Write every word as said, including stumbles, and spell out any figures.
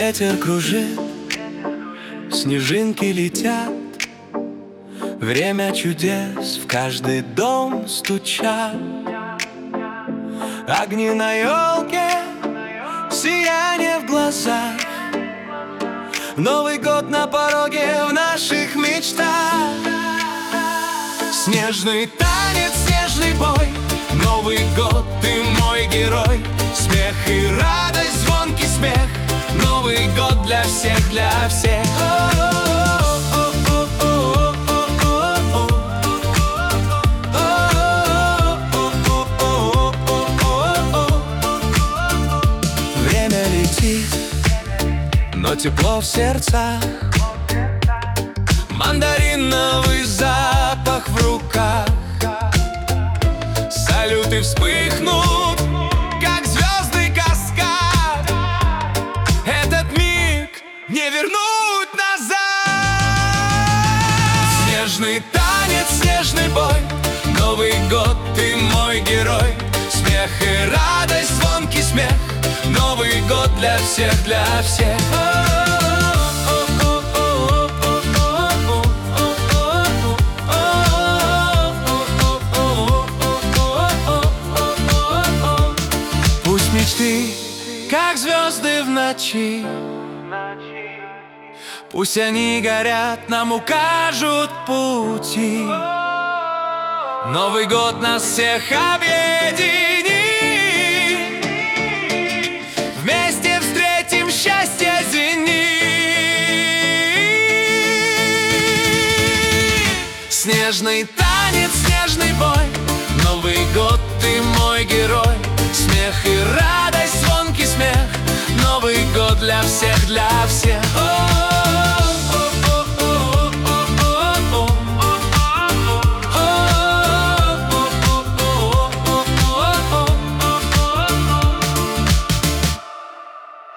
Ветер кружит, снежинки летят, время чудес в каждый дом стучат. Огни на елке, сияние в глазах, Новый год на пороге в наших мечтах. Снежный танец, снежный бой, Новый год, ты мой герой. Смех и радость, звонкий смех, Новый год для всех, для всех. Время летит, но тепло в сердцах, мандариновый запах в руках. Салюты вспыхнут, как звездный каскад. Этот миг не вернуть назад. Снежный танец, снежный бой, Новый год, ты мой герой. Смех и радость, звонкий смех, Новый год для всех, для всех. Пусть мечты, как звезды в ночи, пусть они горят, нам укажут пути. Новый год нас всех объединит, вместе встретим счастье зенит. Снежный танец, снежный бой, Новый год, ты мой герой. Смех и радость, звонкий смех, Новый год для всех, для всех.